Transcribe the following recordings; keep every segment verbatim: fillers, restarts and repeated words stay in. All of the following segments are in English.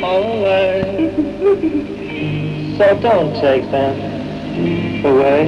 away. So don't take them away.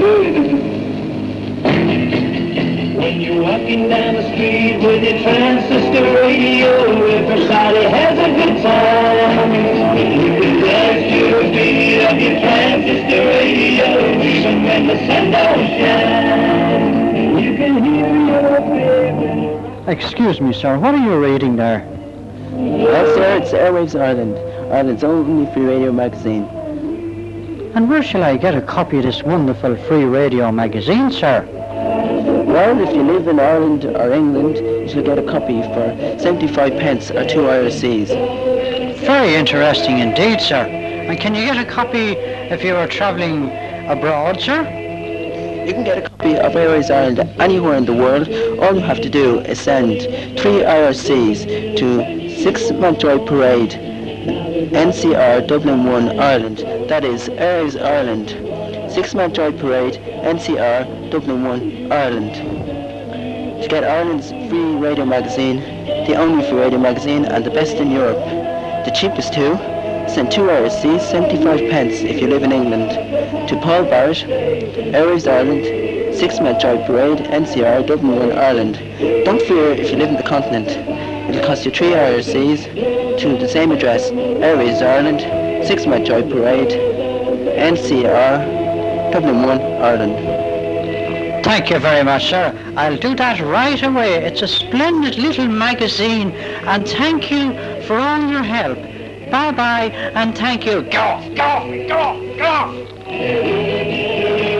When you're walking down the street with your transistor radio, everybody has a good time. You can dance to the beat of your transistor radio, even when the sun don't shine. You can hear your baby. Excuse me, sir, what are you reading there? Well, sir, it's Airwaves Ireland, Ireland's only free radio magazine. And where shall I get a copy of this wonderful free radio magazine, sir? Well, if you live in Ireland or England, you shall get a copy for seventy-five pence or two I R Cs. Very interesting indeed, sir. And can you get a copy if you are travelling abroad, sir? You can get a copy of Airways Ireland anywhere in the world. All you have to do is send three I R Cs to six Mountjoy Parade, N C R Dublin one, Ireland. That is Airways Ireland, six Mountjoy Parade, N C R Dublin one, Ireland. To get Ireland's free radio magazine, the only free radio magazine and the best in Europe. The cheapest too. Send two I R Cs, seventy-five pence if you live in England, to Paul Barrett, Airways Ireland, six Mountjoy Parade, N C R Dublin one, Ireland. Don't fear if you live in the continent. It'll cost you three I R Cs to the same address, Airways Ireland, six Mountjoy Parade, N C R Dublin one, Ireland. Thank you very much, sir. I'll do that right away. It's a splendid little magazine, and thank you for all your help. Bye-bye, and thank you. Go, go, go, go!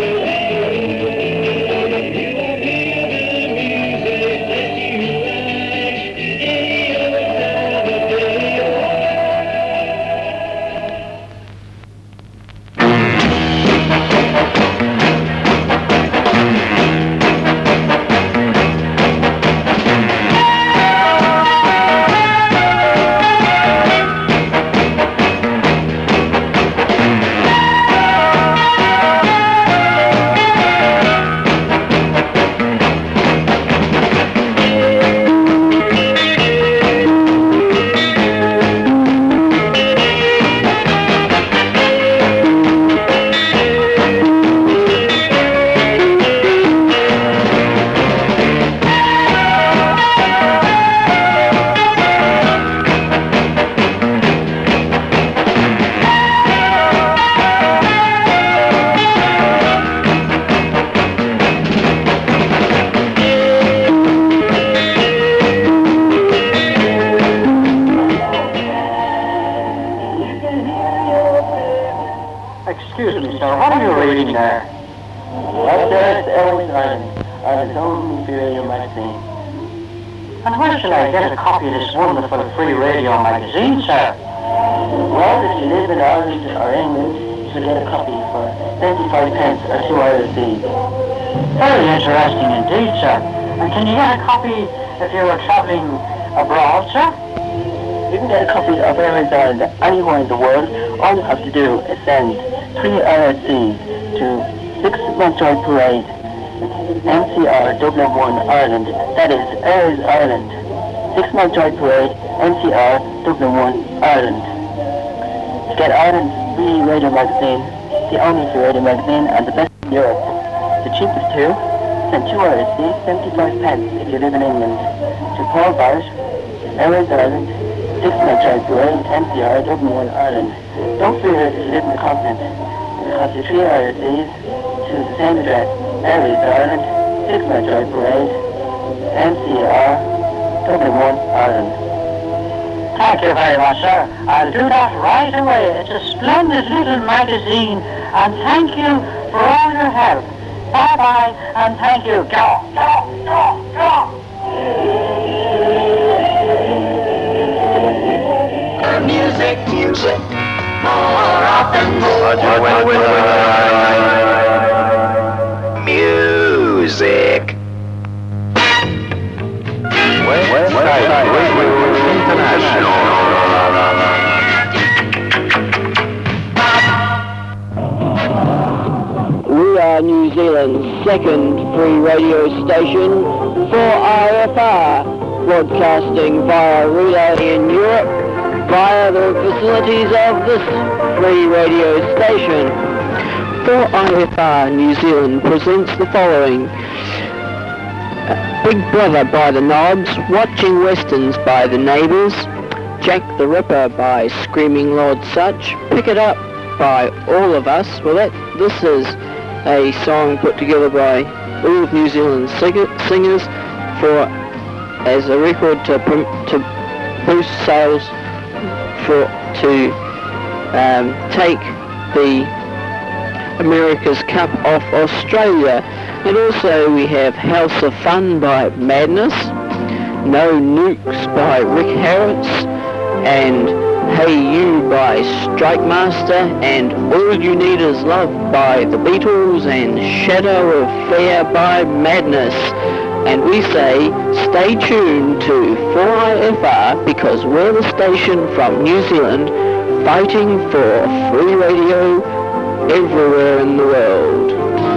Excuse me, sir, what are you reading there? Well, sir, it's Airways Ireland, Ireland's only free radio magazine. And where shall I get a copy of this wonderful free radio magazine, sir? Well, if you live in Ireland or England, you should get a copy for seventy-five pence or two I R Cs. Very interesting indeed, sir. And can you get a copy if you are travelling abroad, sir? You can get a copy of Airways Ireland anywhere in the world. All you have to do is send three I R Cs to six Mountjoy Parade, N C R Dublin one, Ireland. That is Airways Ireland, six Mountjoy Parade, N C R Dublin one, Ireland. To get Ireland's free radio magazine, the only free radio magazine and the best in Europe. The cheapest too. Send two I R Cs, seventy-five pence if you live in England, to Paul Barrett, Airways Ireland, six Mountjoy Parade, N C R Dublin one, Ireland. Don't fear if you live in the continent. It'll cost you three I R Cs to the same address, Airways Ireland, six Mountjoy Parade, N C R Dublin one, Ireland. Thank you very much, sir. I'll do that right away. It's a splendid little magazine, and thank you for all your help. Bye-bye, and thank you. Go, go, go, go! Music, music, more often, more music. West Side Radio International. We are New Zealand's second free radio station, four I F R, broadcasting via relay in Europe, via the facilities of this free radio station. four I F R New Zealand presents the following. Big Brother by the Knobs, Watching Westerns by the Neighbours, Jack the Ripper by Screaming Lord Sutch, Pick It Up by All of Us. Well, that this is a song put together by all of New Zealand singers for as a record to to boost sales for to um, take the America's Cup off Australia. And also we have House of Fun by Madness, No Nukes by Rick Harris, and Hey You by Strike Master, and All You Need Is Love by the Beatles, and Shadow of Fear by Madness. And we say, stay tuned to four I F R, because we're the station from New Zealand fighting for free radio everywhere in the world.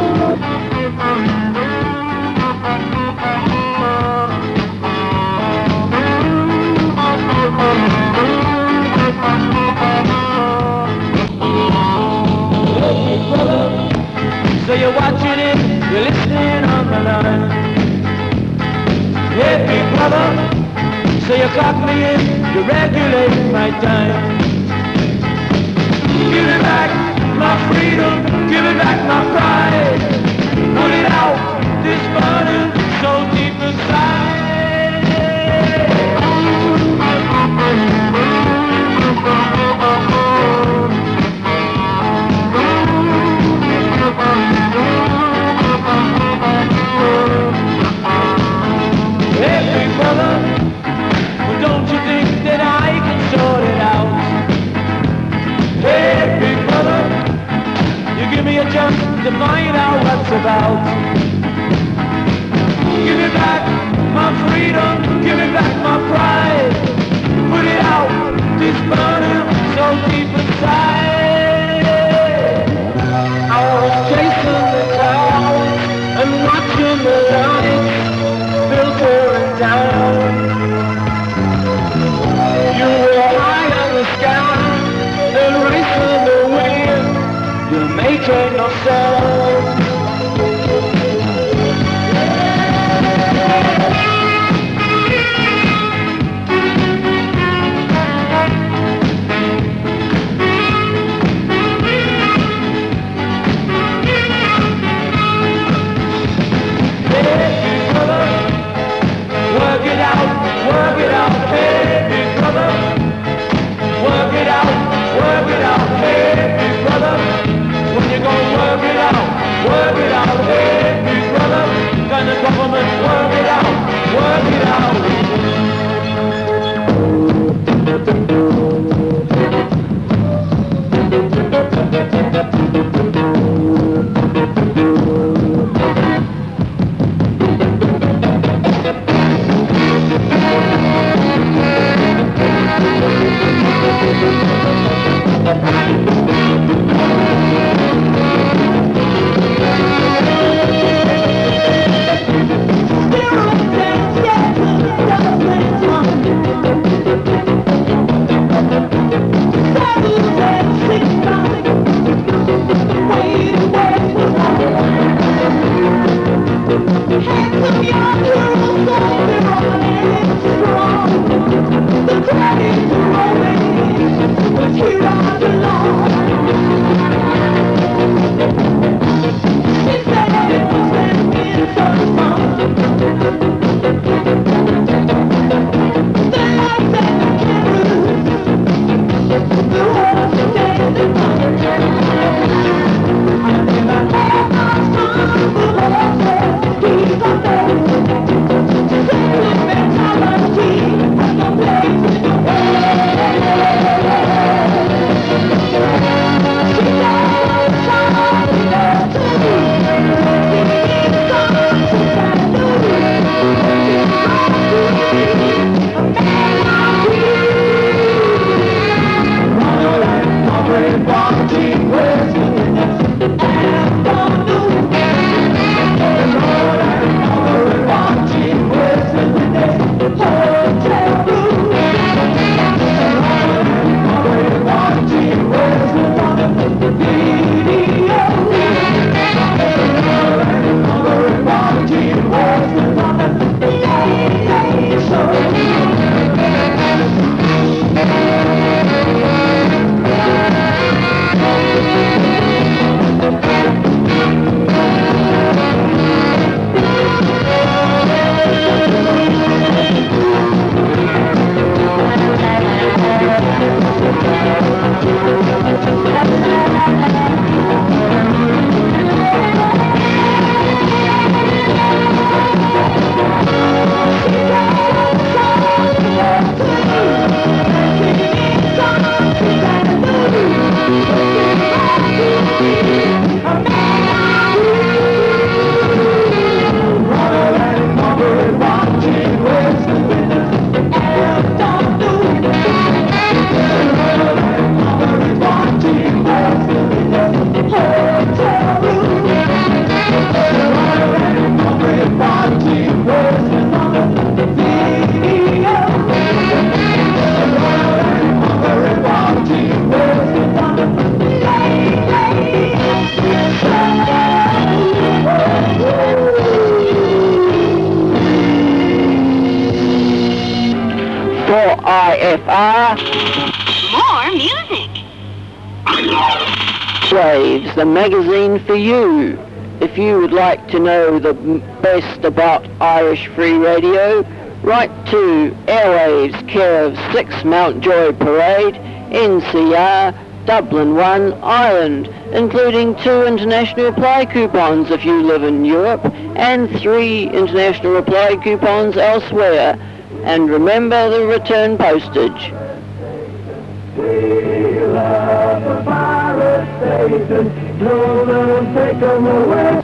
So you're watching it, you're listening on the line. Hey, big brother, so you clock me in, you regulate my time. Give me back my freedom, give me back my pride. Put it out, this burning so deep inside. Hey, big brother, well, don't you think that I can sort it out? Hey, big brother, you give me a chance to find out what's about. Give me back my freedom, give me back my pride. Put it out, this burning so deep inside. I was chasing the clouds and watching the lights filtering down. You were high in the sky and racing the wind. You're making no sound. Work it out, work it out, hey, big brother. Work it out, work it out, hey, big brother. When you gonna work it out, work it out, hey, big brother. Can the government work it out, work it out? I F R. More music. Waves, the magazine for you. If you would like to know the best about Irish Free Radio, write to Airwaves, care of six Mountjoy Parade, N C R, Dublin one, Ireland, including two international reply coupons if you live in Europe, and three international reply coupons elsewhere. And remember the return postage. We love the pirate station, no, no, take them away.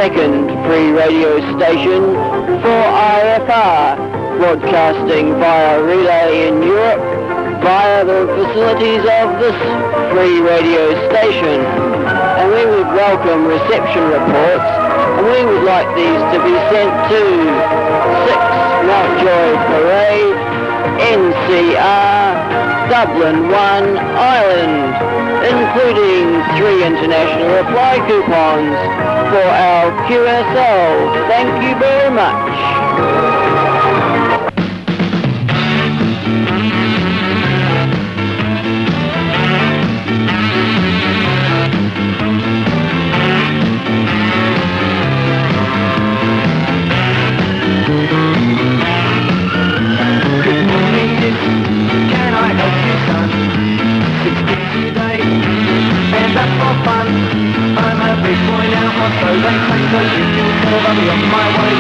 second free radio station for I F R, broadcasting via relay in Europe via the facilities of this free radio station. And we would welcome reception reports, and we would like these to be sent to six Mountjoy Parade, N C R, Dublin one, Ireland, including three international reply coupons for our Q S L. Thank you very much. So they say so you can serve me on my way.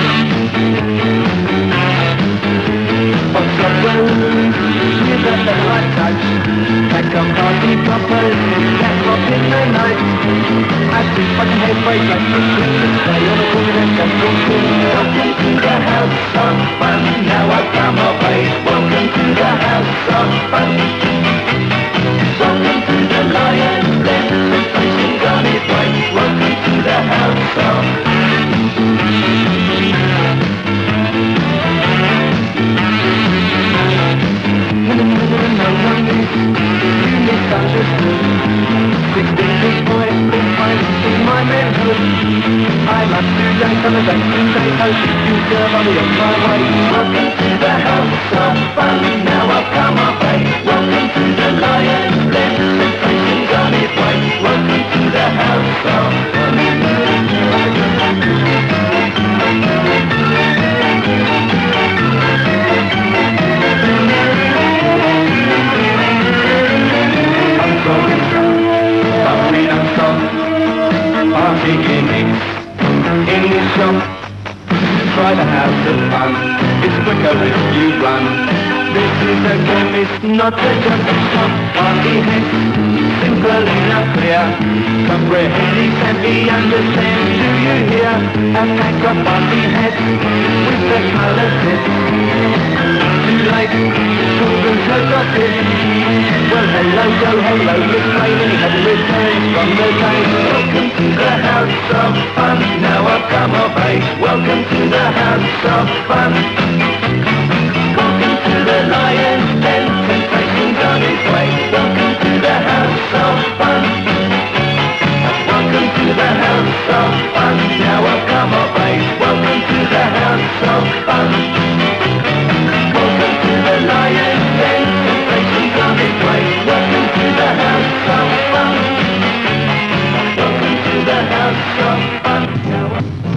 On Scotland, with a light touch, take a party properly, get lost in the night. I see fucking head break like this, stay on the corner and get talking. Welcome to the house of fun, now I've come of age. Welcome to the house of fun. Welcome to the Lion's Den, sensation's on its way. Welcome to the house of no one is misunderstood. Sixteen big boys, big fights in my manhood. I'm a student from the bank to say how should you serve on my way. Welcome to the house of fun, now I've come of age. Welcome to the Lion's Den, sensation's on its way. Welcome to the house of fun. Party gimmicks in the shop. Try the house of fun. It's quicker if you run. This is a chemist, not a jungle shop. Party heads, simple enough clear. Comprehend, and be understand. Do you hear? A pack of party heads with the colour tips. Too late, children's have got it. Well, hello, go, hello, Miss Rainey had returned from the day. Welcome to the house of fun, now I've come of age. Welcome to the house of fun. Welcome to the Lion's Den, sensation's on its way. Welcome to the house of fun. Welcome to the house of fun, now I've come of age. Welcome to the house of fun. Welcome to the Lion's Den, sensation's on its way. Welcome to the house of fun. Welcome to the house of fun. Now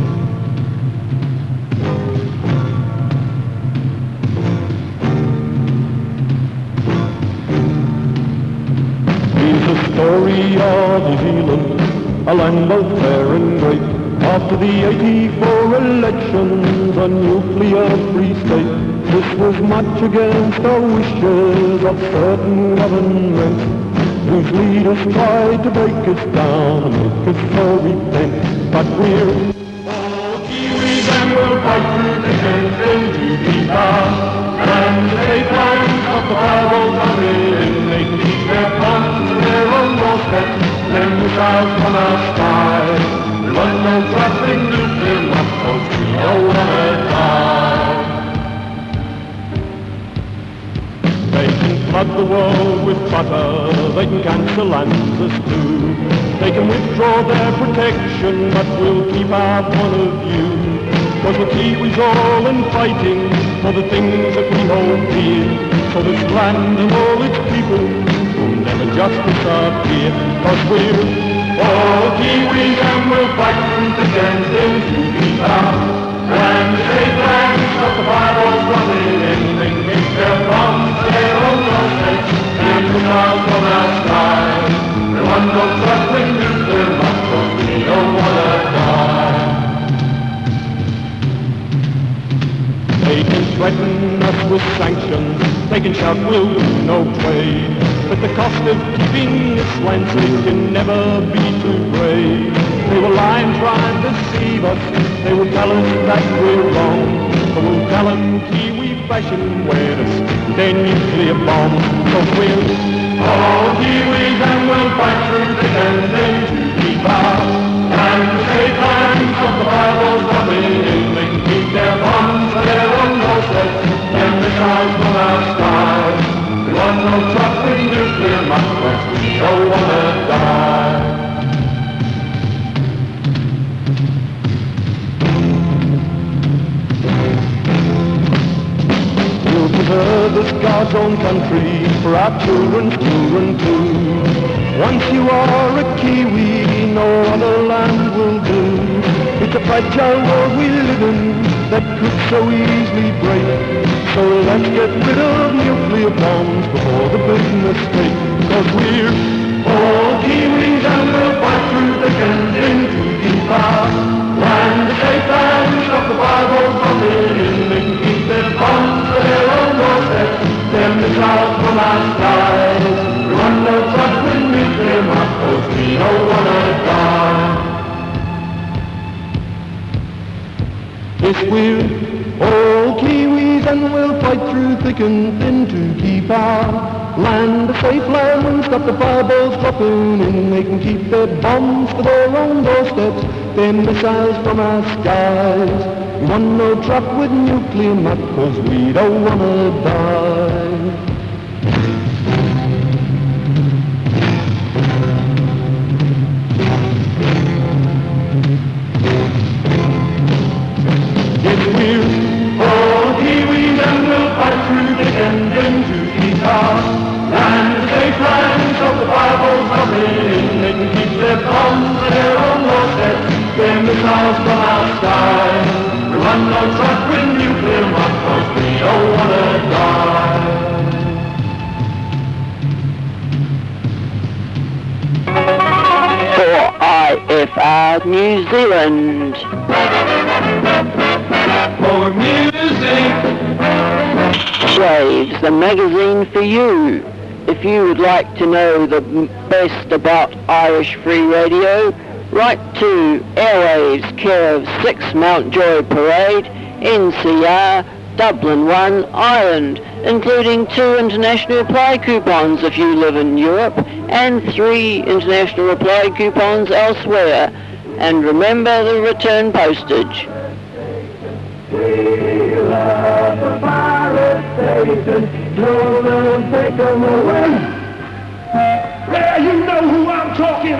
Here's the story of New Zealand, a land both fair and great. After the eighty-four elections, a nuclear-free state. This was much against the wishes of certain governments, whose leaders tried to break us down and make us so repent. But we're all Kiwis and we'll fight through the fence to be bound. And they find what the Bible coming in, they can keep their guns to their own doorstep, then missiles from our sky. We want no trusting nuclear weapons, we don't wanna die. They can flood the world with butter, they can cancel answers too. They can withdraw their protection, but we'll keep our point of view. Cause the Kiwis all in fighting for the things that we hold dear. So this land and all its people will never just disappear. Cause we're all Kiwis and we'll fight through the dancing to be found. When the safe land stop the fireballs running in, they keep their bombs to their own doorsteps, and the stars from our skies. There want no trusting nuclear muscles, we don't wanna die. They can threaten us with sanctions. They can shout we'll do no trade, but the cost of keeping this land safe can never be too great. They will lie and try and deceive us. They will tell us that we're wrong, but we'll tell them Kiwi fashion where to stick their nuclear bombs. So we'll all Kiwis and we'll fight through the and then to keep our land safe and stop the Bibles dropping in. They can keep their bombs for their own doorsteps and missiles from our skies. We want no truck with nuclear muscles, we don't wanna die. We'll preserve this God's own country for our children's children too. Once you are a Kiwi, no other land will do. It's a fragile world we live in that could so easily break. So let's get rid of nuclear bombs before the big mistake. Cause we're all Kiwis and we'll fight through thick and thin to keep our land safe and stop the Bibles dropping in. They can keep their bombs for their own doorsteps, their missiles from our skies. We want no truck with nuclear muscles, we don't wanna die. Yes, we're all Kiwis and we'll fight through thick and thin to keep our land a safe land. Stop the fireballs dropping in. They can keep their bombs for their own doorsteps, their missiles from our skies. We want no truck with nuclear muck, cause we don't wanna die. Missiles from our skies. We want no truck with nuclear muscles, we don't wanna die. For I F R New Zealand. For music. Waves, the magazine for you. If you would like to know the best about Irish Free Radio, write to Airwaves, care of six Mountjoy Parade, N C R, Dublin one, Ireland, including two international reply coupons if you live in Europe, and three international reply coupons elsewhere. And remember the return postage. We love the pirate station, don't take them away. Yeah, you know who I'm talking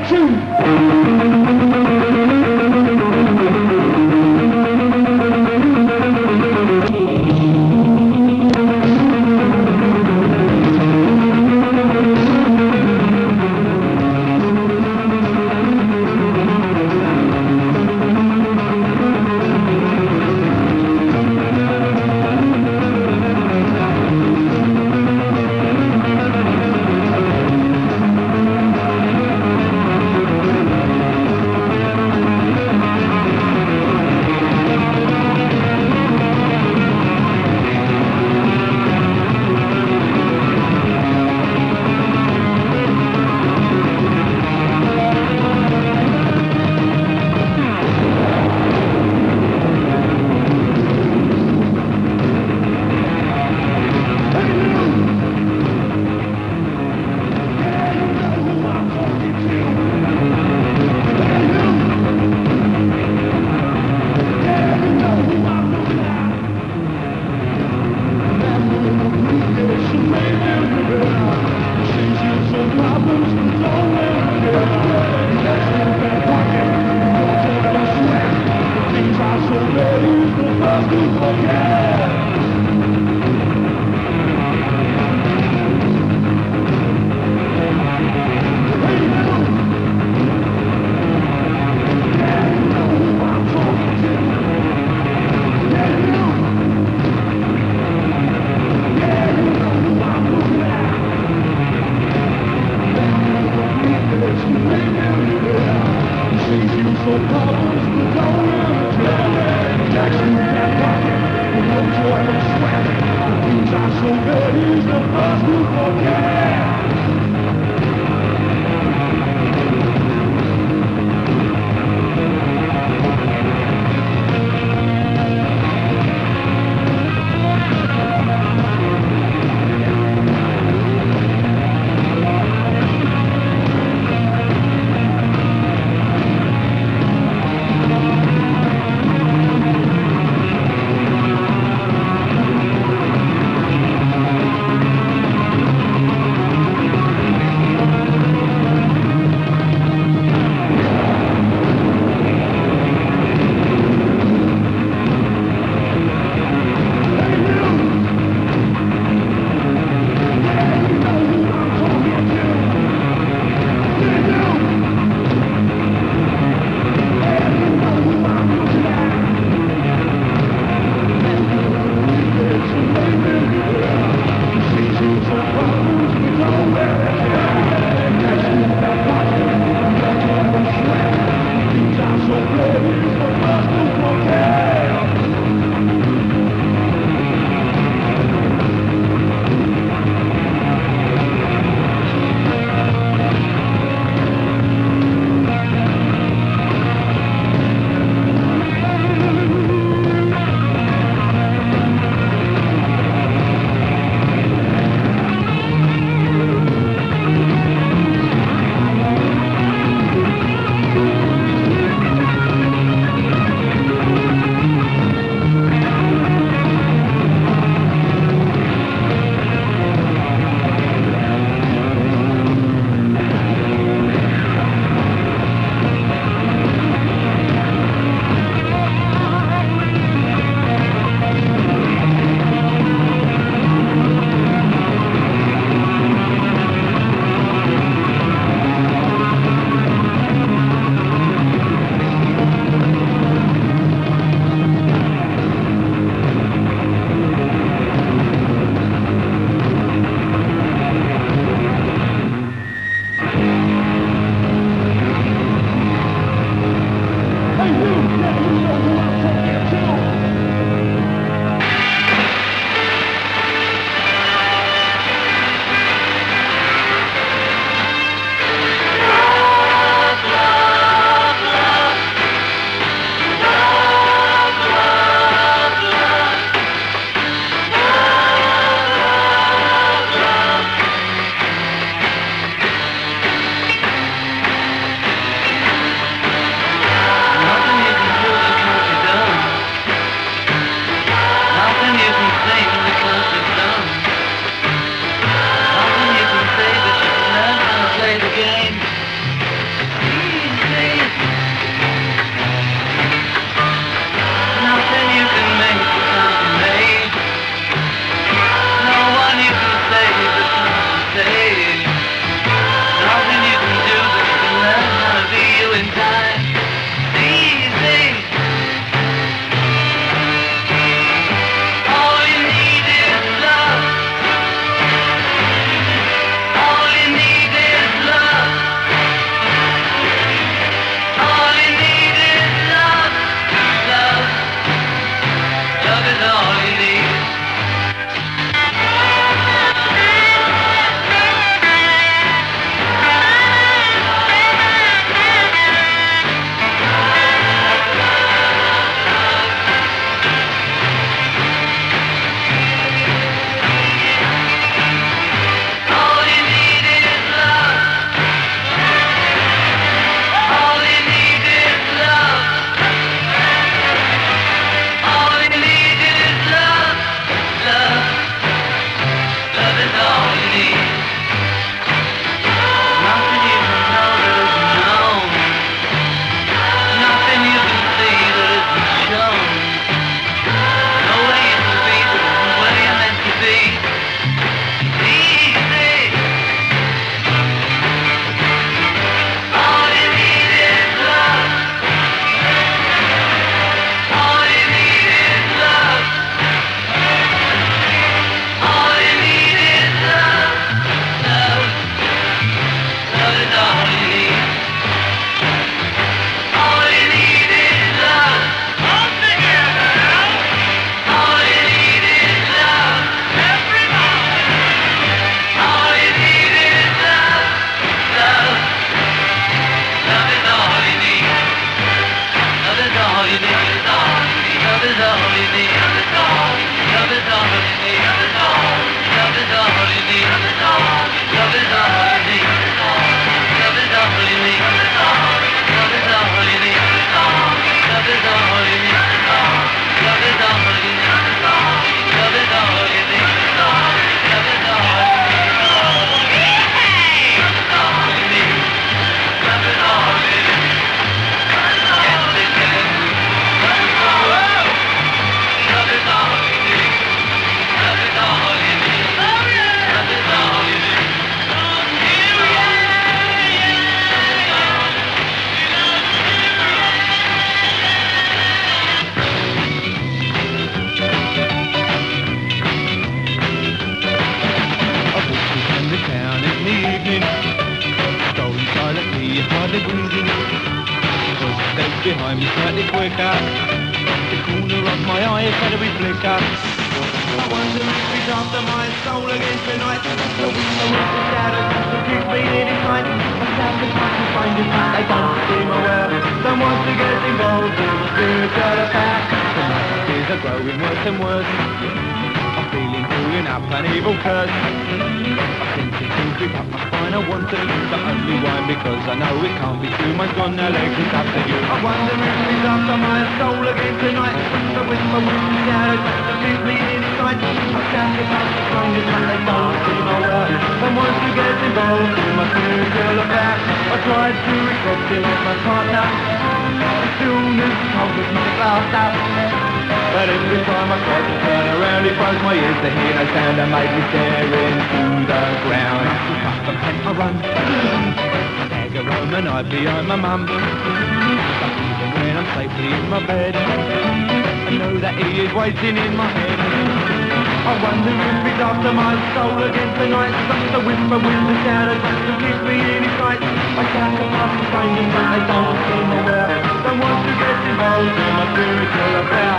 the breathing. Cause the steps behind me slightly quicker. The corner of my eye is better be flicker. I wonder if it's after my soul against the night. The window of the shadows will keep me in its light. I stand the time to find it, but they don't seem aware. Someone to get involved in the spiritual affair. The messages are growing worse and worse. I'm feeling pulling up an evil curse. I think it will creep up my spine, I want to use the only wine because I know it can't be true. My gun, now legs is up to you. I wonder if it's after my soul against the night. The whisper with the shadows, the keep me in its light. I stand the time to find it, but they don't seem aware. Someone to get involved in my spiritual affair. I tried to accept him as my partner. As soon as he told me to laughed out. But every time I tried to turn around, he froze my ears to hear no sound and made me stare into the ground. Up and pent I run, stagger home and hide behind my mum. But even when I'm safely in my bed, I know that he is waiting in my head. I wonder if he's after my soul against the night. Such a whisper with the shadows to keep me in his sight. I can't come up and find him, but they don't seem aware. Someone to get involved in my spiritual affair.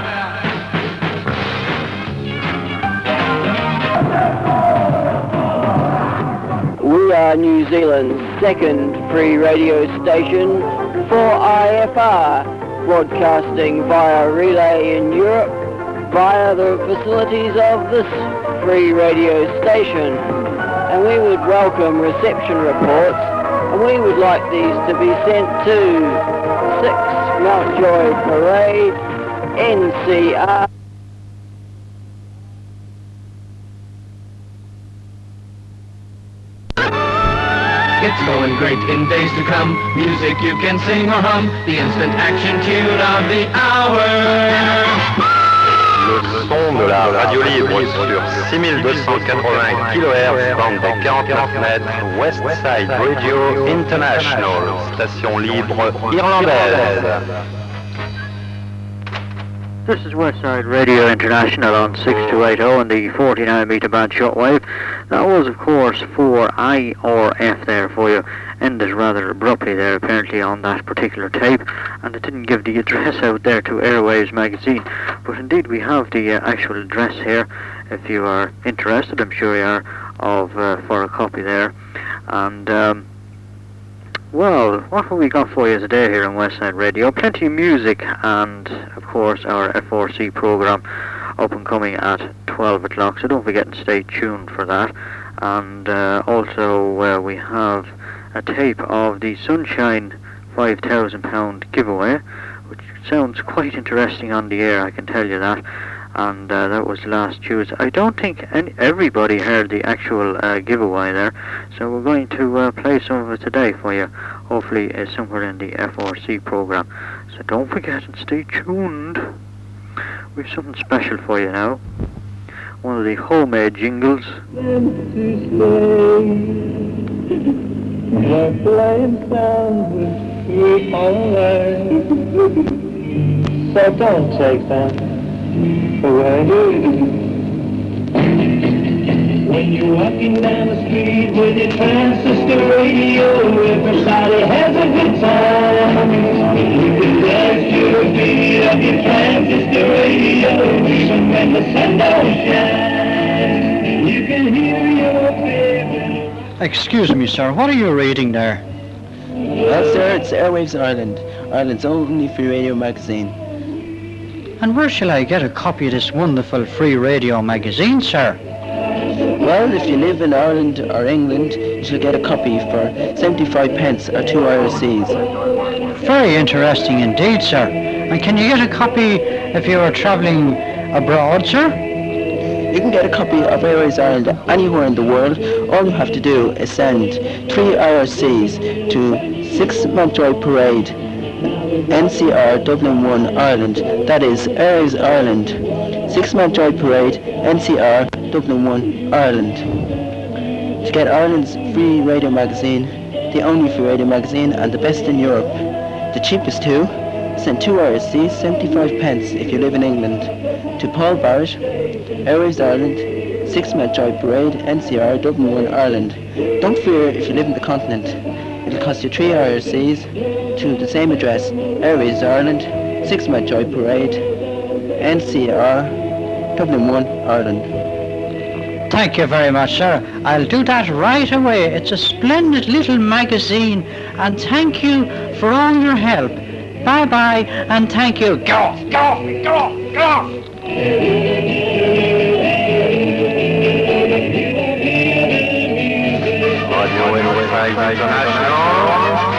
We are New Zealand's second free radio station for I F R, broadcasting via relay in Europe via the facilities of this free radio station. And we would welcome reception reports, and we would like these to be sent to six Mountjoy Parade, N C R. It's going great in days to come. Music you can sing or hum. The instant action tune of the hour. Le son de la radio libre sur six mille deux cent quatre-vingts kilohertz, bande de quarante-neuf mètres, Westside Radio International, station libre irlandaise. This is Westside Radio International on six two eight zero and the forty-nine meter band shortwave. That was, of course, for I or F there for you. Ended rather abruptly there, apparently, on that particular tape, and it didn't give the address out there to Airwaves magazine. But indeed, we have the uh, actual address here, if you are interested. I'm sure you are, of uh, for a copy there. And um, well, what have we got for you today here on Westside Radio? Plenty of music, and of course our F four C program up and coming at twelve o'clock, so don't forget to stay tuned for that. And uh, also uh, we have a tape of the Sunshine five thousand pound giveaway, which sounds quite interesting on the air, I can tell you that. And uh, that was last Tuesday. I don't think any, everybody heard the actual uh, giveaway there, so we're going to uh, play some of it today for you, hopefully uh, somewhere in the F R C program. So don't forget and stay tuned. We have something special for you now. One of the homemade jingles. We're playing sound with you alright. So don't take them away. When you're walking down the street with your transistor radio, everybody has a good time. You can dance to the beat of your transistor radio, even when the sun don't shine. You can hear your favorite. Excuse me, sir, what are you reading there? Well, sir, it's Airwaves Ireland, Ireland's only free radio magazine. And where shall I get a copy of this wonderful free radio magazine, sir? Well, if you live in Ireland or England, you shall get a copy for seventy-five pence or two I R Cs. Very interesting indeed, sir. And can you get a copy if you are travelling abroad, sir? You can get a copy of Airwaves Ireland anywhere in the world. All you have to do is send three I R Cs to six Mountjoy Parade, N C R Dublin one, Ireland. That is Airwaves Ireland, six Mountjoy Parade, N C R Dublin one, Ireland. To get Ireland's free radio magazine, the only free radio magazine and the best in Europe. The cheapest too. Send two I R Cs, seventy-five pence if you live in England. To Paul Barrett, Airwaves Ireland, six Mountjoy Parade, N C R Dublin one, Ireland. Don't fear if you live in the continent. It'll cost you three I R Cs to the same address, Airways Ireland, six Mountjoy Parade, N C R, Dublin one, Ireland. Thank you very much, sir. I'll do that right away. It's a splendid little magazine, and thank you for all your help. Bye-bye, and thank you. Go off, go off, go off, go off. Radio Westside International.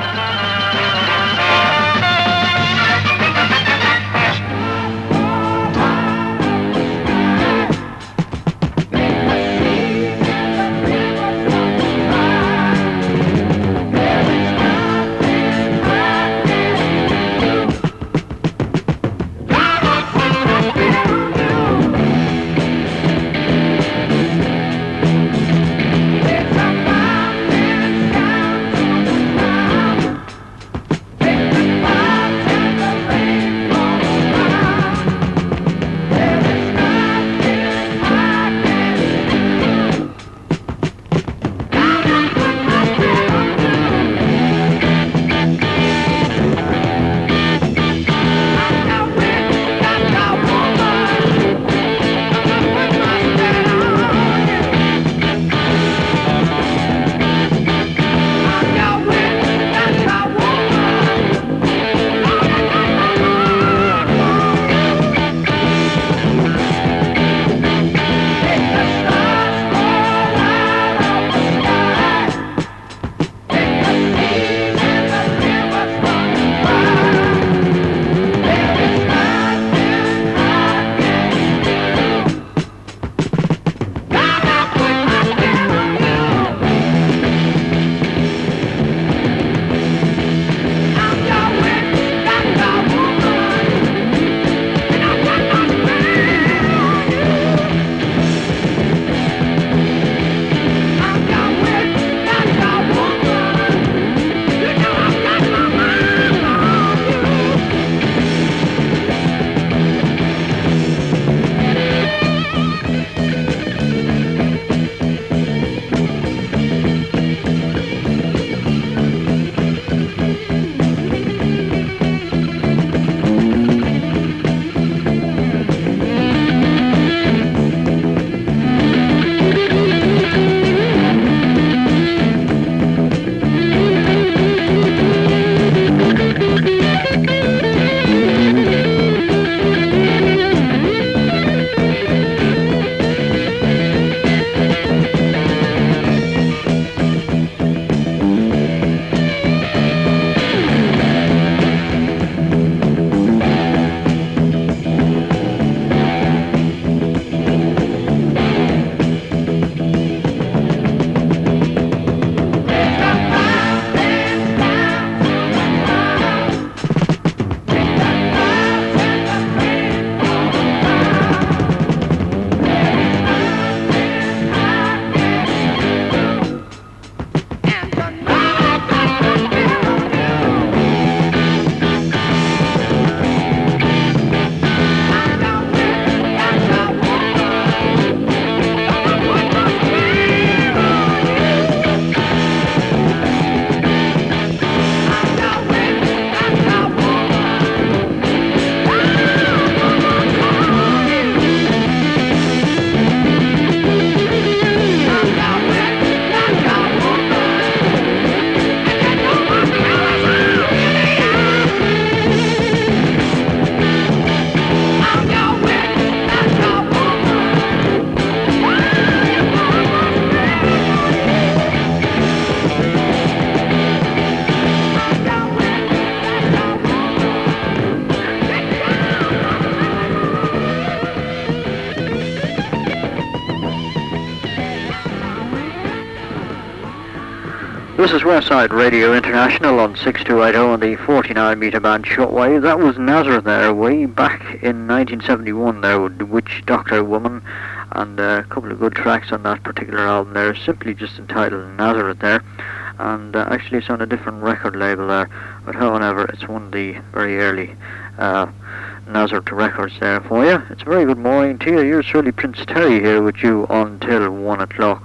This is Westside Radio International on six two eight zero on the forty-nine meter band shortwave. That was Nazareth there, way back in nineteen seventy-one there, with The Witch Doctor Woman, and uh, a couple of good tracks on that particular album there, simply just entitled Nazareth there, and uh, actually it's on a different record label there, but however it's one of the very early uh, Nazareth records there for you. It's a very good morning to you. Yours truly, Prince Terry, here with you until one o'clock.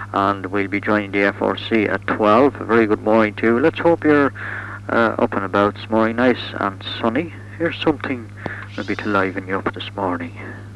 and we'll be joining the F R C at twelve. A very good morning to you. Let's hope you're uh, up and about this morning, nice and sunny. Here's something maybe to liven you up this morning.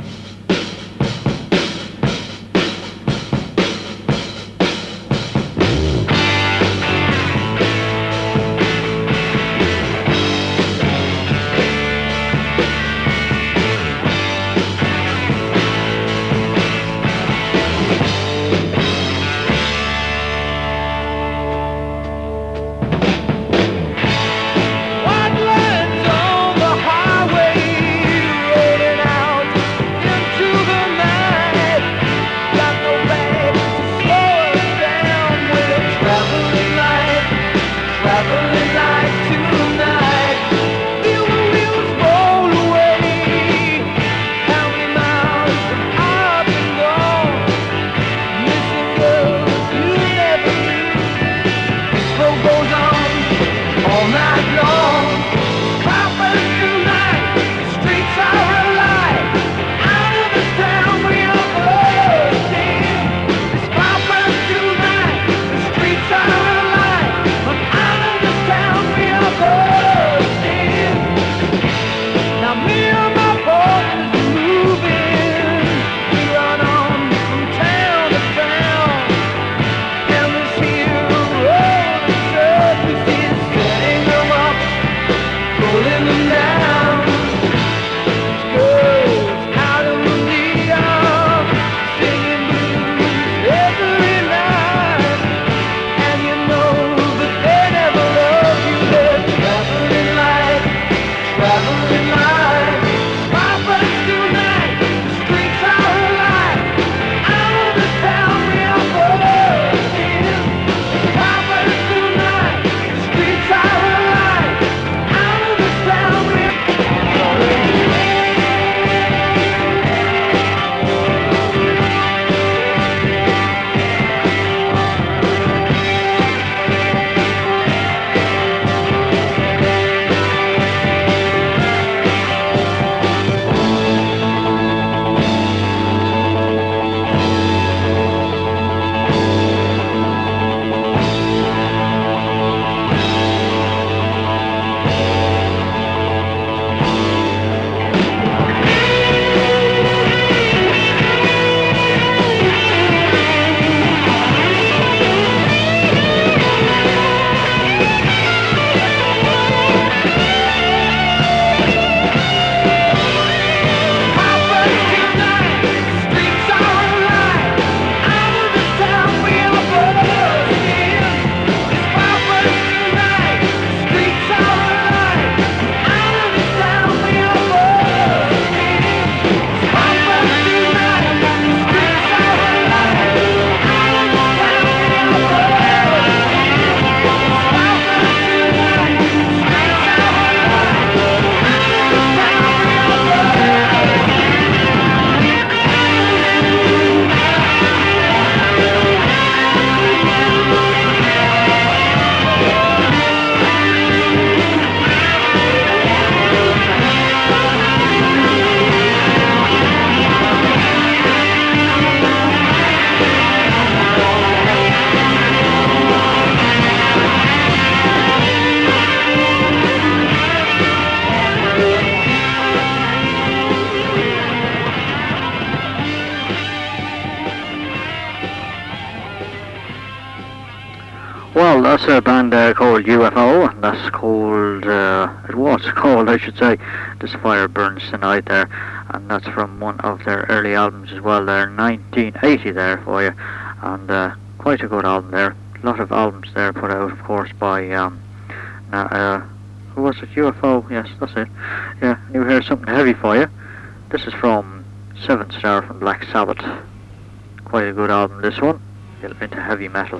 Well, that's a band uh, called U F O, and that's called, uh, it was called, I should say, This Fire Burns Tonight there, and that's from one of their early albums as well there, nineteen eighty there for you, and uh, quite a good album there. A lot of albums there put out, of course, by, um, uh, who was it, U F O, yes, that's it. Yeah, you hear something heavy for you. This is from Seven Star from Black Sabbath. Quite a good album, this one, a little into heavy metal.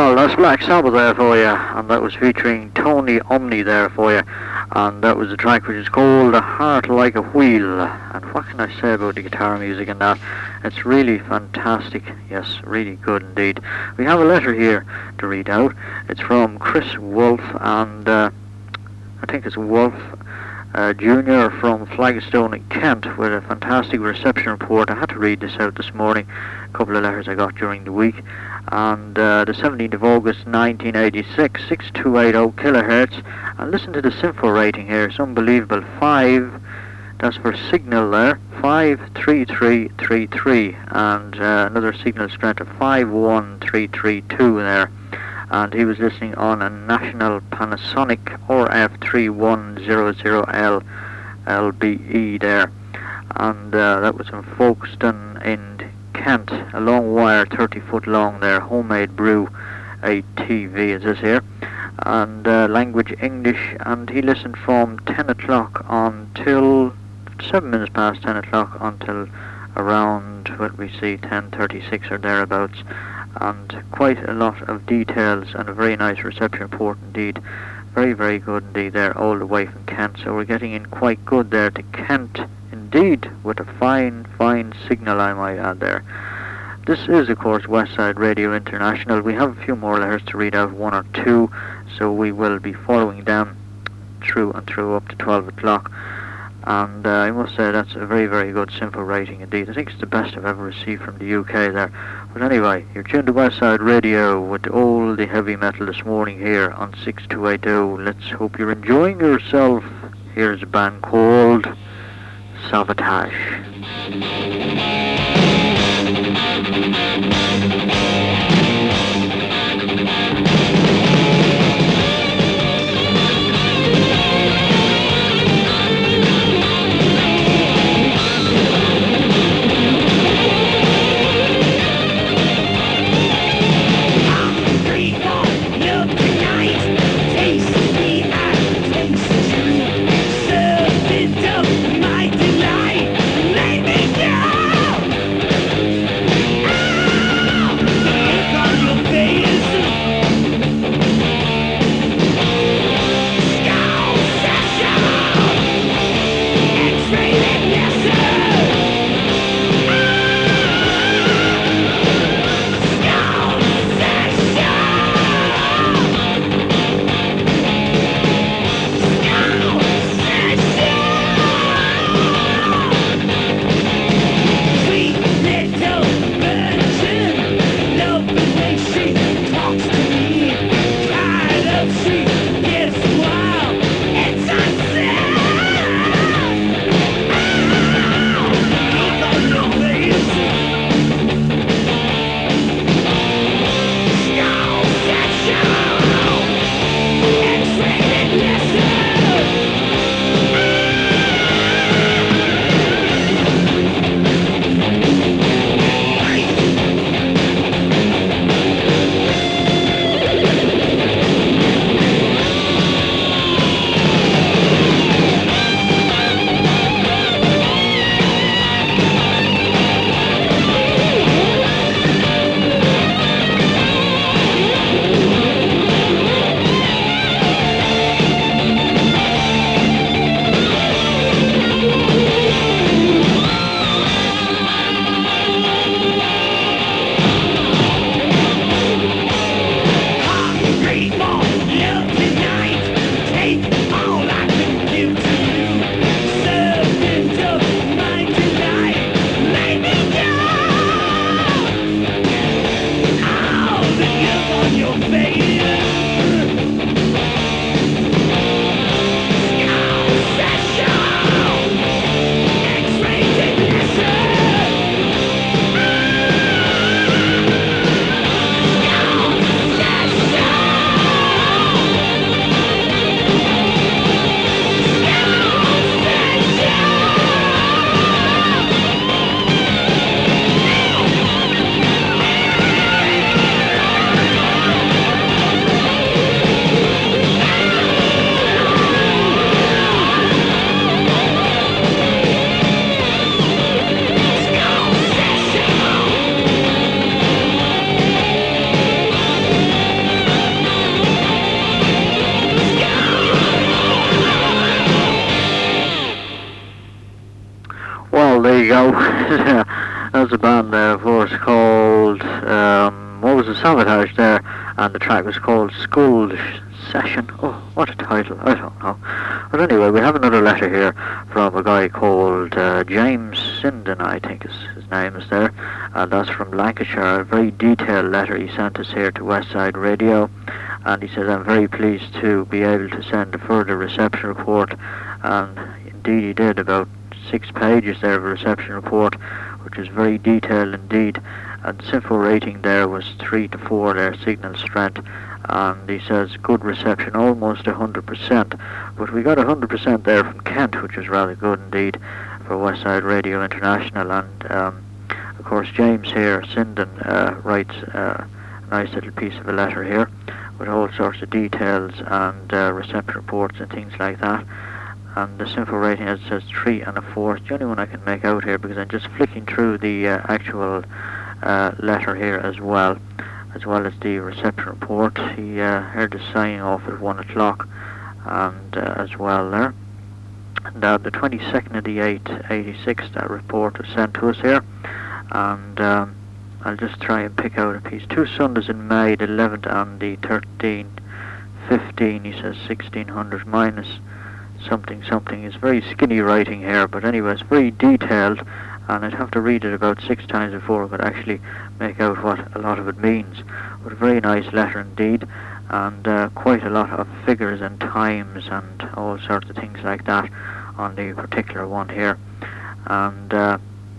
Well, that's Black Sabbath there for you, and that was featuring Tony Omni there for you, and that was a track which is called A Heart Like a Wheel. And what can I say about the guitar music in that? It's really fantastic. Yes, really good indeed. We have a letter here to read out. It's from Chris Wolf, and uh, I think it's Wolf uh, Junior from Flagstone in Kent, with a fantastic reception report. I had to read this out this morning, a couple of letters I got during the week. And uh, the seventeenth of August nineteen eighty-six, six two eight zero kilohertz. And listen to the Synfo rating here. It's unbelievable. Five, that's for signal there, five three three three three, and uh, another signal strength of five one three three two there. And he was listening on a National Panasonic R F three one zero zero L L B E there. And uh, that was in Folkestone in Kent, a long wire, thirty foot long there, homemade brew, A T V is this here, and uh, language English, and he listened from ten o'clock until seven minutes past ten o'clock until around, what we see, ten thirty-six or thereabouts, and quite a lot of details and a very nice reception report indeed. Very, very good indeed there, all the way from Kent, so we're getting in quite good there to Kent indeed, with a fine, fine signal, I might add there. This is, of course, Westside Radio International. We have a few more letters to read out, one or two, so we will be following them through and through up to twelve o'clock. And uh, I must say that's a very, very good Synfo rating indeed. I think it's the best I've ever received from the U K there. But anyway, you're tuned to Westside Radio with all the heavy metal this morning here on six two eight zero. Let's hope you're enjoying yourself. Here's a band called Sabotage. My delight, lay me down. That was a band there, of course, called, um, what was the Sabotage there, and the track was called Skull Session. Oh, what a title, I don't know. But anyway, we have another letter here from a guy called uh, James Sinden, I think is, his name is there, and that's from Lancashire. A very detailed letter he sent us here to Westside Radio, and he says, I'm very pleased to be able to send a further reception report, and indeed he did, about six pages there of a reception report, which is very detailed indeed, and the SINFO rating there was three to four there, signal strength, and he says good reception, almost one hundred percent, but we got one hundred percent there from Kent, which was rather good indeed for Westside Radio International. And um, of course James here, Sinden, uh, writes uh, a nice little piece of a letter here with all sorts of details and uh, reception reports and things like that. And the SINFO rating, as it says, three and a four. It's the only one I can make out here because I'm just flicking through the uh, actual uh, letter here as well, as well as the reception report. He uh, heard us signing off at one o'clock, and uh, as well there. And uh, the twenty-second of the eighth, eighty-six, that report was sent to us here, and um, I'll just try and pick out a piece. Two Sundays in May, the eleventh and the thirteenth, fifteen, he says sixteen hundred minus something something. It's very skinny writing here, but anyway, it's very detailed, and I'd have to read it about six times before I could actually make out what a lot of it means. But a very nice letter indeed, and uh, quite a lot of figures and times and all sorts of things like that on the particular one here. And uh,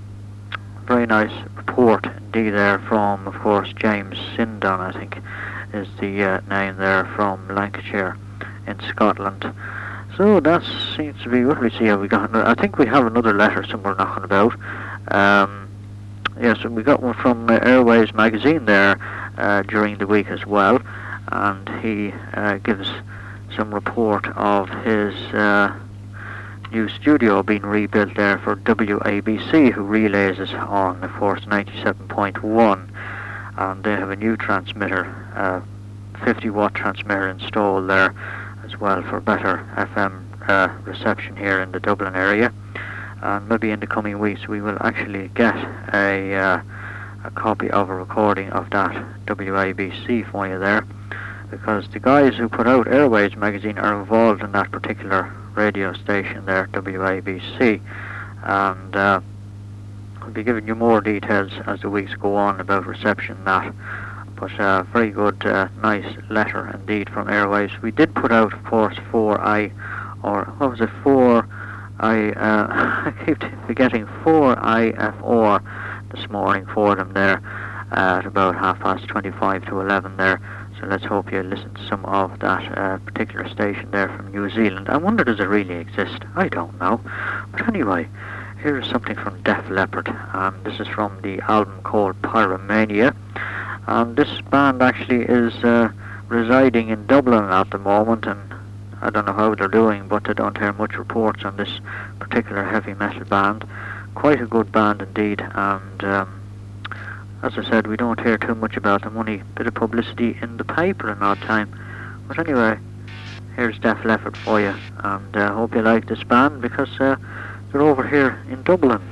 very nice report indeed there from, of course, James Sinden, I think is the uh, name there, from Lancashire in Scotland. So that seems to be what we see. How we got? I think we have another letter somewhere knocking about. Um, yes, we got one from uh, Airways magazine there uh, during the week as well, and he uh, gives some report of his uh, new studio being rebuilt there for W A B C, who relays us on, of course, ninety-seven point one, and they have a new transmitter, uh, fifty watt transmitter installed there as well for better F M uh, reception here in the Dublin area. And maybe in the coming weeks we will actually get a uh, a copy of a recording of that W A B C for you there, because the guys who put out Airways magazine are involved in that particular radio station there, W A B C, and uh, I'll be giving you more details as the weeks go on about reception and that. But uh, very good, uh, nice letter indeed from Airways. We did put out, of course, four I, or what was it, four I, uh, I keep forgetting, four I F R this morning for them there at about half past twenty-five to eleven there. So let's hope you listen to some of that uh, particular station there from New Zealand. I wonder, does it really exist? I don't know. But anyway, here's something from Def Leppard, and this is from the album called Pyromania. And this band actually is uh, residing in Dublin at the moment, and I don't know how they're doing, but I don't hear much reports on this particular heavy metal band. Quite a good band indeed, and um, as I said, we don't hear too much about them, only a bit of publicity in the paper in our time. But anyway, here's Def Leppard for you, and I uh, hope you like this band, because uh, they're over here in Dublin.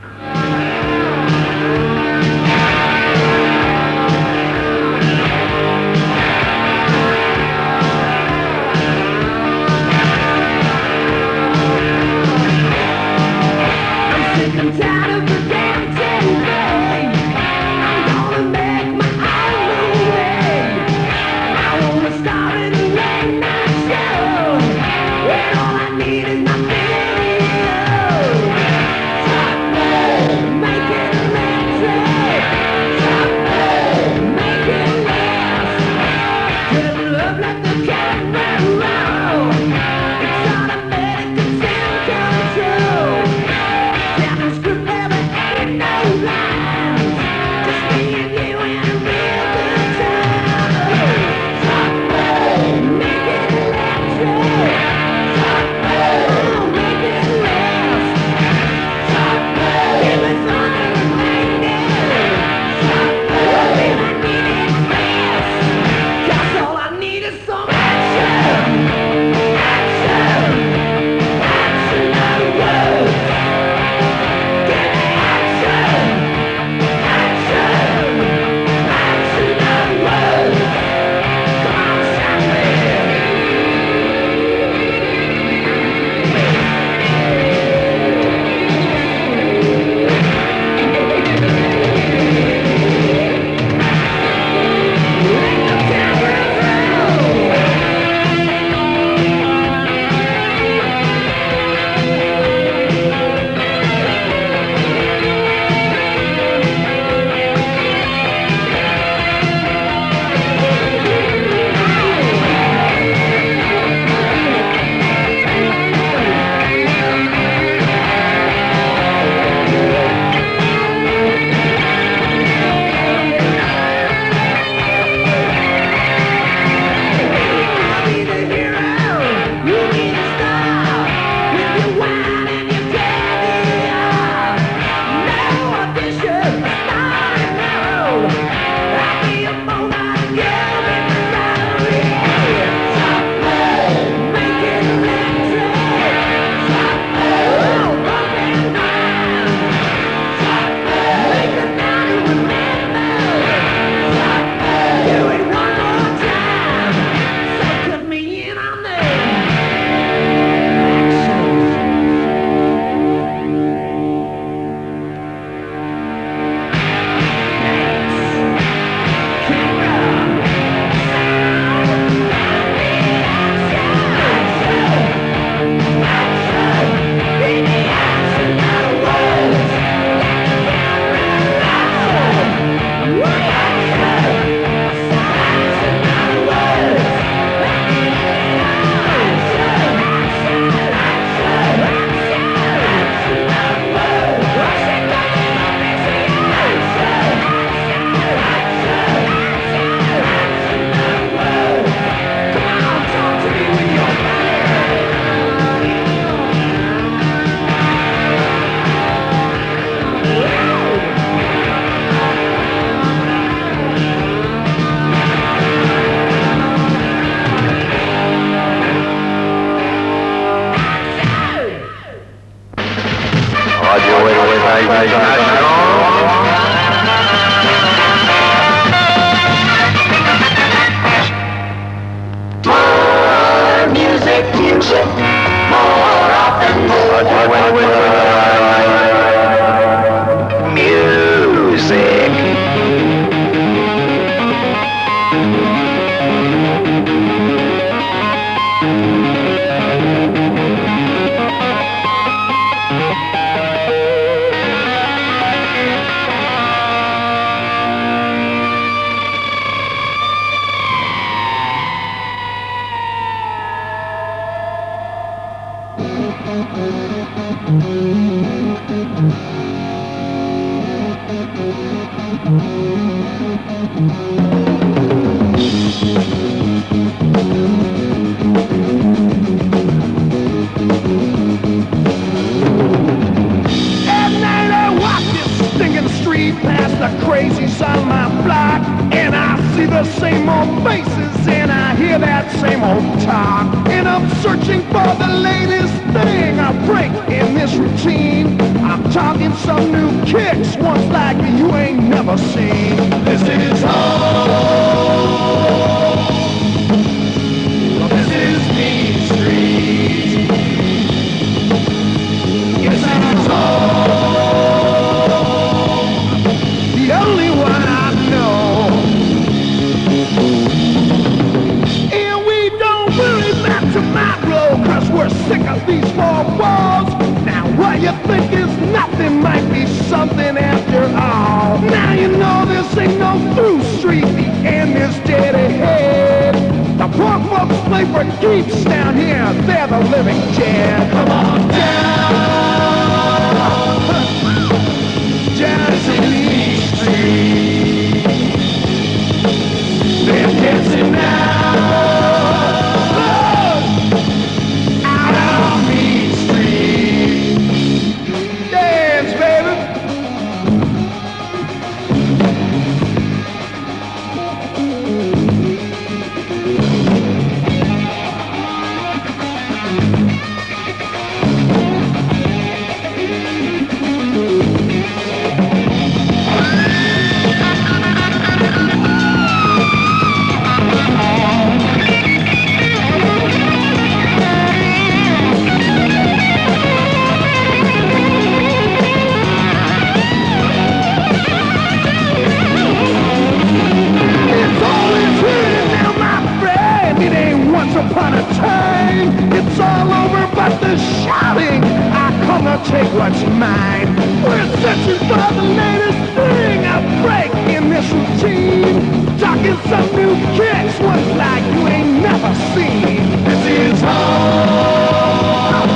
I'm tired of pretending, babe. I'm gonna make my own way. I wanna start in a late night show, when all I need is my video. Talk At night I walk this stinking street past the crazies on my block, and I see the same old faces and I hear that same old talk, and I'm searching for the latest thing I break in this routine. I'm talking some new kicks, ones like you ain't never seen. This is home. This is Main Street. Yes, it's home. The only one I know. And we don't worry about tomorrow, cause we're sick of these four walls. Now what you think is nothing might be something after all. Now you know this ain't no through street, the end is dead ahead. The poor folks play for keeps down here, they're the living dead. Come on down, down to Main Street. They're dancing now, out on Main Street. Dance, baby. It's always here now, my friend. It ain't once upon a time. It's all over but the shouting. I come to take what's mine. We're searching for the latest thing I break in this routine. Talking some new kicks, ones like you ain't never seen. This is home.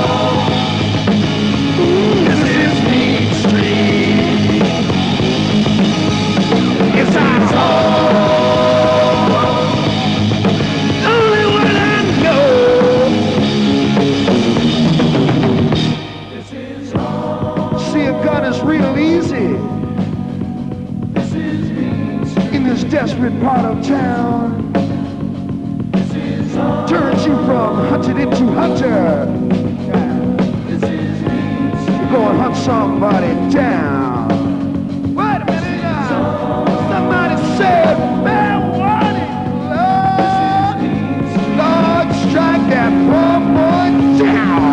This is Main Street. It's our home. Only one I know. This is home. See, a gun is real easy. This is Main Street. In this desperate part of town. This is home. Turns you from hunted into hunter. This is Main Street. Go and hunt somebody down. Wait a minute now. Somebody said, man, what is love? Lord, strike that poor boy down.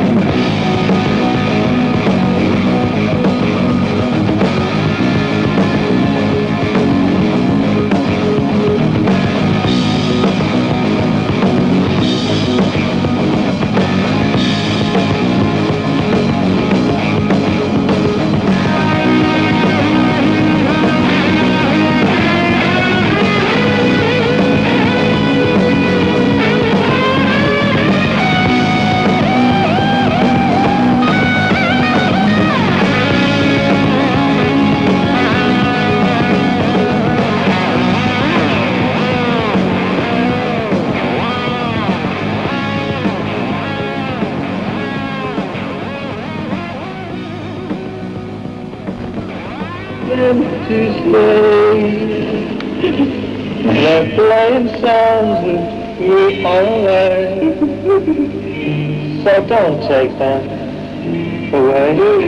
Empty sleigh. They're playing songs that we all like. So don't take them away.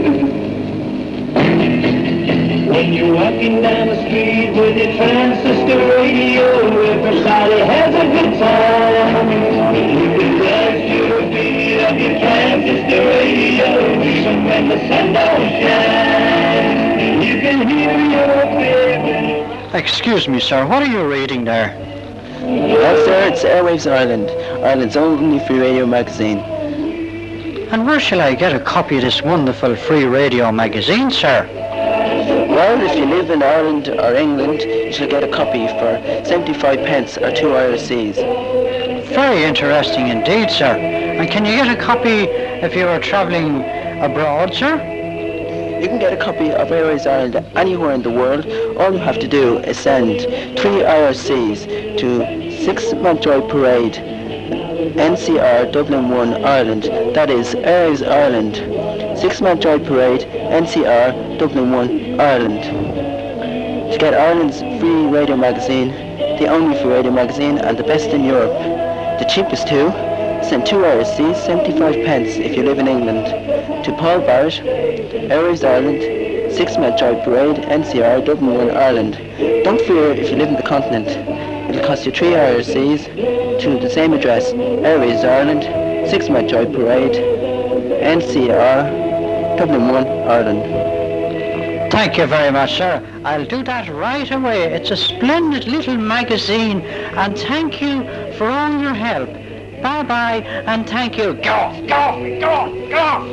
When you're walking down the street with your transistor radio, everybody has a good time. You can dance to the beat of your transistor radio, even when the sun don't shine. You can hear your favorite. Excuse me, sir, what are you reading there? Well, sir, it's Airwaves Ireland, Ireland's only free radio magazine. And where shall I get a copy of this wonderful free radio magazine, sir? Well, if you live in Ireland or England, you shall get a copy for seventy-five pence or two I R Cs. Very interesting indeed, sir. And can you get a copy if you are travelling abroad, sir? You can get a copy of Airways Ireland anywhere in the world. All you have to do is send three I R Cs to six Mountjoy Parade, N C R Dublin one, Ireland. That is Airways Ireland, six Mountjoy Parade, N C R Dublin one, Ireland. To get Ireland's free radio magazine, the only free radio magazine and the best in Europe. The cheapest too. Send two I R Cs, seventy-five pence if you live in England. To Paul Barrett, Airways Ireland, six Mountjoy Parade, N C R Dublin one, Ireland. Don't fear if you live in the continent. It'll cost you three I R Cs to the same address, Airways Ireland, six Mountjoy Parade, N C R Dublin one, Ireland. Thank you very much, sir. I'll do that right away. It's a splendid little magazine, and thank you for all your help. Bye-bye, and thank you. Go off, go off, go off, go off.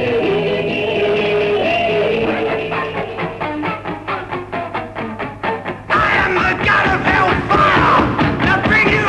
I am the god of hellfire! Now bring you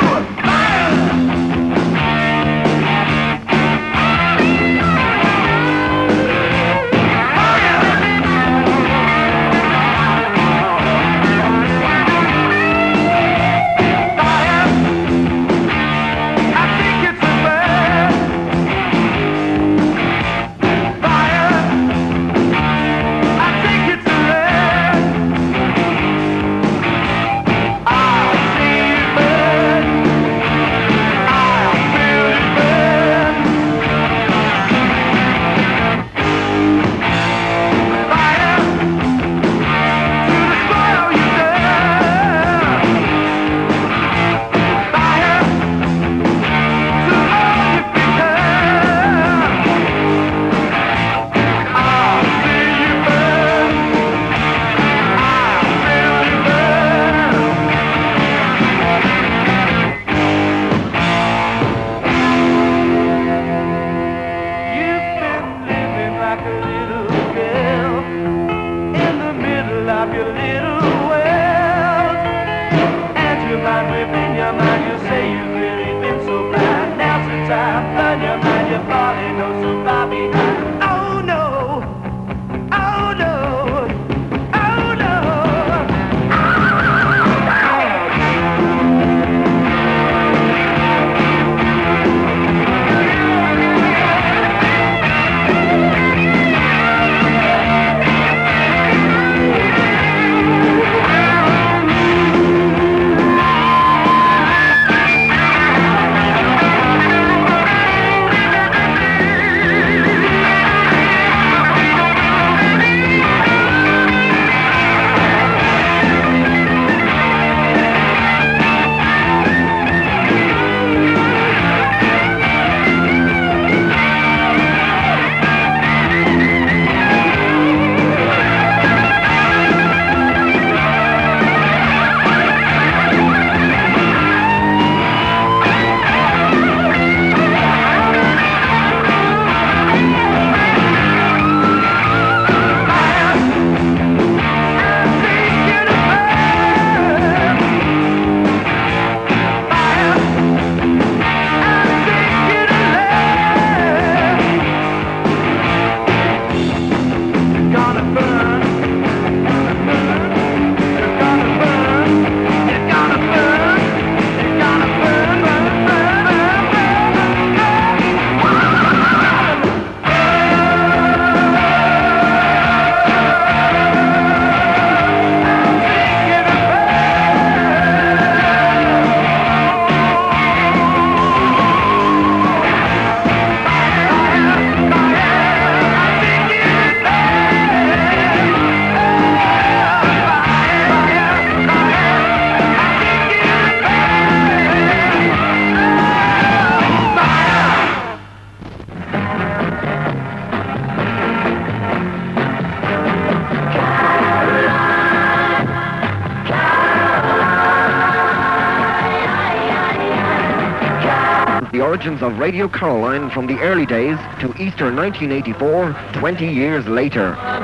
the origins of Radio Caroline from the early days to Easter nineteen eighty-four, twenty years later.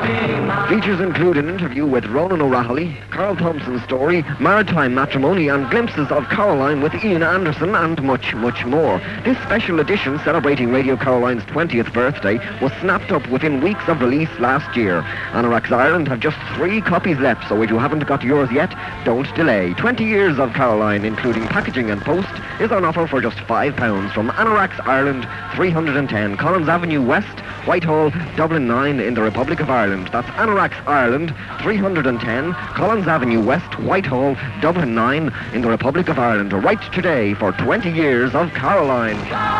Features include an interview with Ronan O'Rahilly, Carl Thompson's story, maritime matrimony, and glimpses of Caroline with Ian Anderson, and much, much more. This special edition celebrating Radio Caroline's twentieth birthday was snapped up within weeks of release last year. Anoraks Ireland have just three copies left, so if you haven't got yours yet, don't delay. twenty years of Caroline, including packaging and post, is on offer for just five pounds from Anoraks Ireland, three hundred ten Collins Avenue West, Whitehall, Dublin nine in the Republic of Ireland. That's Anoraks Ireland, three hundred ten Collins Avenue West, Whitehall, Dublin nine in the Republic of Ireland. Write today for twenty years of Caroline.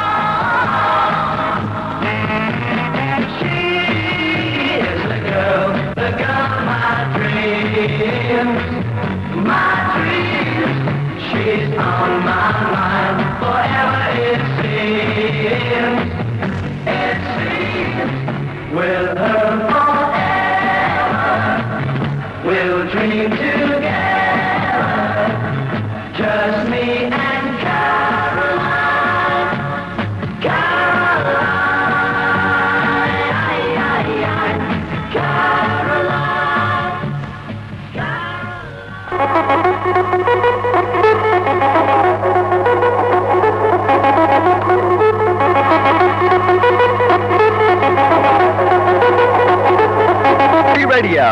She is the girl, the girl of my dreams, my dreams. She's on my mind forever, it seems, it seems. With her forever, we'll dream together, just me and Caroline, Caroline, Caroline, Free Radio.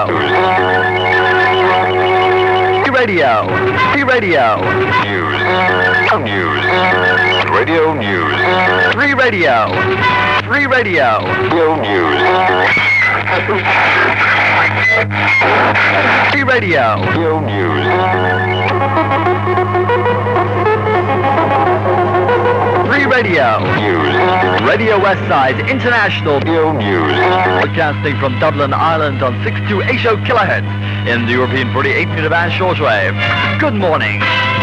Free Radio. Free Radio. News. News. Radio News. Free Radio. Free Radio. Radio News. Free Radio. Radio News. Free Radio News. Radio Westside International Radio News. Broadcasting from Dublin, Ireland on six two eight zero kilohertz in the European forty-eight meter band shortwave. Good morning.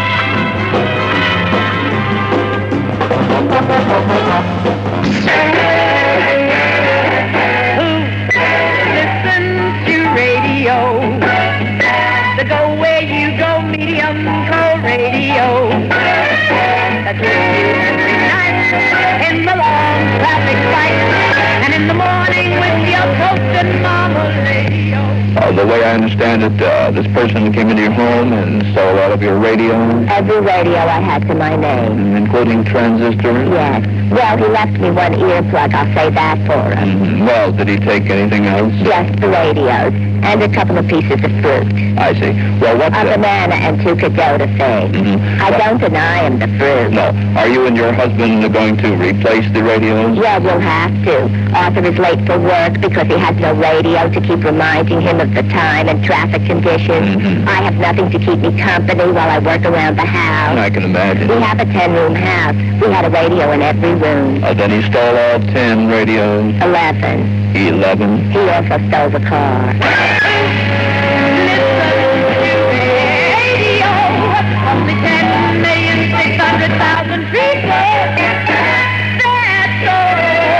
Listen to radio. The go where you go, medium cold radio. That gives you every night in the long traffic light, and in the morning with your toast and marmalade. Uh, the way I understand it, uh, this person came into your home and stole a lot of your radio? Every radio I had to my name. Including transistors? Yes. Well, he left me one earplug, I'll say that for him. Mm-hmm. Well, did he take anything else? Just the radios, and a couple of pieces of fruit. I see. Well, what's A the... banana and two Cadota things. Mm-hmm. I don't deny him the fruit. No. Are you and your husband going to replace the radios? Well, we'll have to. Arthur is late for work because he has no radio to keep reminding him of the time and traffic conditions. Mm-hmm. I have nothing to keep me company while I work around the house. I can imagine. We have a ten-room house. We had a radio in every room. Uh, then he stole all ten radios? Eleven. Eleven? He also stole the car. Radio, only ten million six hundred thousand people. That's all.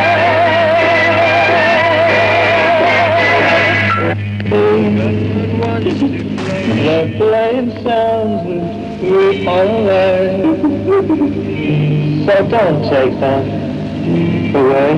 The playing sounds we all learn, so don't take them away.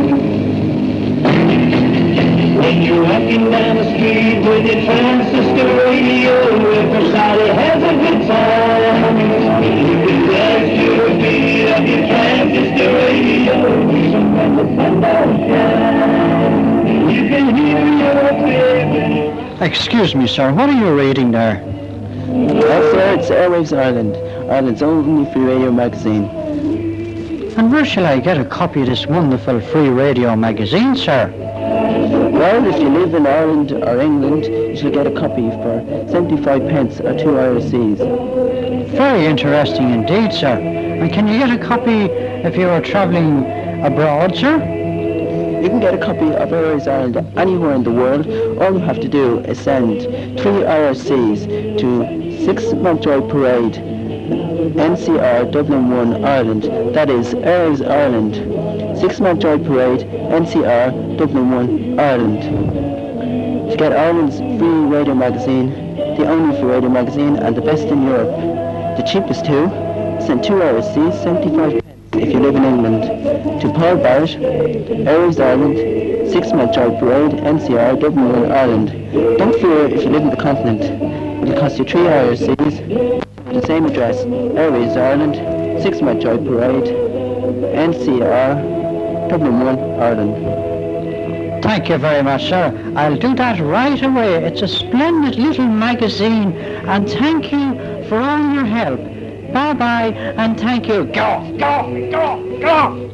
When you're walking down the street with your transistor radio, everybody has a good time. You can dance to the beat of your transistor radio. When the sun don't shine, you can hear your favorite. Excuse me, sir, what are you reading there? Well, sir, it's Airwaves Ireland, Ireland's only free radio magazine. And where shall I get a copy of this wonderful free radio magazine, sir? Well, if you live in Ireland or England, you shall get a copy for seventy-five pence or two I R Cs. Very interesting indeed, sir. And can you get a copy if you are travelling abroad, sir? You can get a copy of Airwaves Ireland anywhere in the world. All you have to do is send three I R Cs to six Mountjoy Parade, N C R Dublin one, Ireland. That is Airwaves Ireland, six Mountjoy Parade, N C R Dublin one, Ireland. To get Ireland's free radio magazine, the only free radio magazine and the best in Europe. The cheapest too, send two I R Cs, seventy-five pence if you live in England. To Paul Barrett, Airwaves Ireland, six-month joy parade, N C R, Dublin one, Ireland. Don't fear if you live in the continent. It'll cost you three I R Cs. The same address, Airways Ireland, six-month joy parade, N C R, Dublin one, Ireland. Thank you very much, sir. I'll do that right away. It's a splendid little magazine, and thank you for all your help. Bye-bye, and thank you. Go, go, go, go!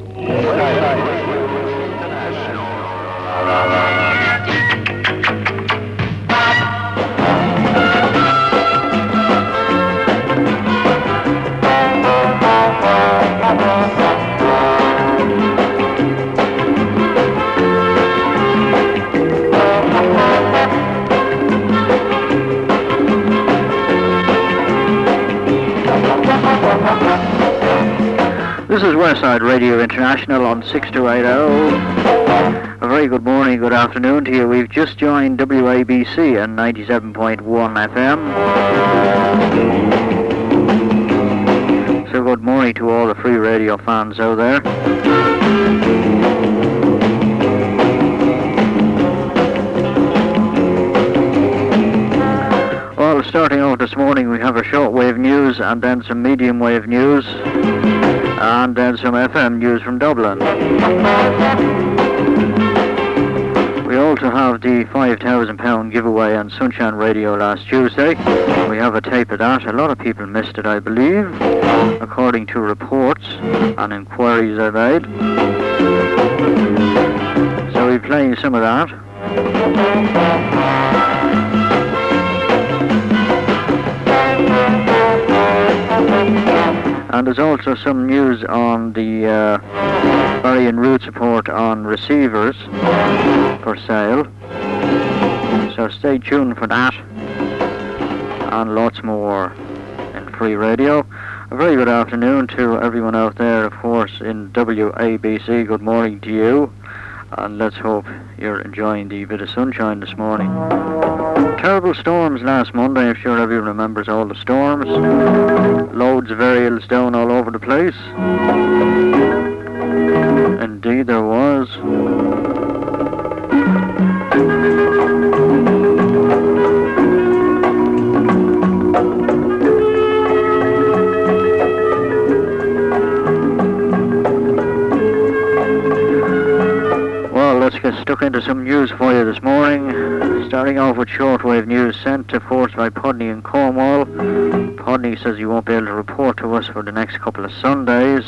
This is Westside Radio International on six two eight zero. A very good morning, good afternoon to you. We've just joined W A B C and ninety-seven point one F M. So good morning to all the free radio fans out there. Well, starting off this morning, we have our shortwave news and then some medium wave news. And then some F M news from Dublin. We also have the five thousand pound giveaway on Sunshine Radio last Tuesday. We have a tape of that. A lot of people missed it, I believe, according to reports and inquiries I made. So we're playing some of that. And there's also some news on the uh, Barry and Root support on receivers for sale. So stay tuned for that and lots more in free radio. A very good afternoon to everyone out there, of course, in W A B C. Good morning to you. And let's hope you're enjoying the bit of sunshine this morning. Terrible storms last Monday. I'm sure everyone remembers all the storms. Loads of aerials down all over the place. Indeed there was. Let's get stuck into some news for you this morning. Starting off with shortwave news sent, of course, by Pudney in Cornwall. Pudney says he won't be able to report to us for the next couple of Sundays.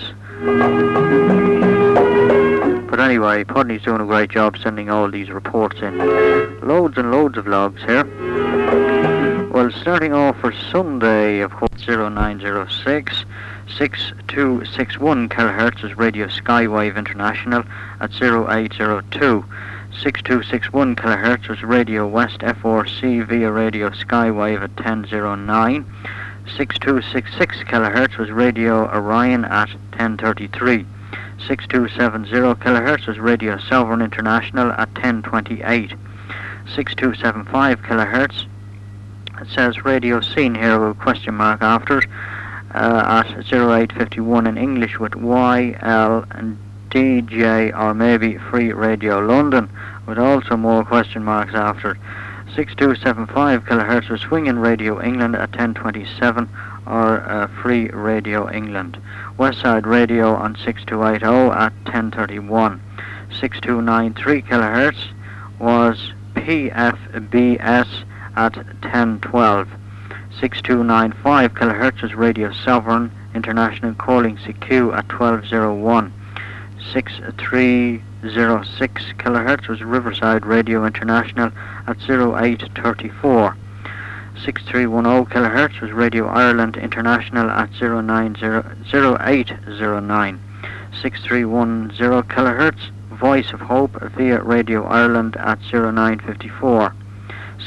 But anyway, Pudney's doing a great job sending all these reports in. Loads and loads of logs here. Well, starting off for Sunday, of course, zero nine zero six. six two six one kilohertz is Radio Skywave International at zero eight zero two. six two six one kilohertz was Radio West F R C via Radio Skywave at ten oh nine. six two six six kilohertz was Radio Orion at ten thirty-three. six two seven zero kilohertz was Radio Sovereign International at ten twenty-eight. six two seven five kilohertz, it says Radio Scene here with a question mark after it, uh, at zero eight fifty-one in English with Y L and D J or maybe Free Radio London with also more question marks after it. six two seven five kilohertz was Swinging Radio England at ten twenty-seven or uh, Free Radio England. Westside Radio on six two eight zero at ten thirty-one. six two nine three kilohertz was P F B S at ten twelve. six two nine five kilohertz was Radio Sovereign International calling C Q at twelve oh one. six three zero six kilohertz was Riverside Radio International at zero eight thirty-four. six three one zero kilohertz was Radio Ireland International at zero nine zero zero eight zero nine. six three one zero kilohertz Voice of Hope via Radio Ireland at zero nine fifty-four.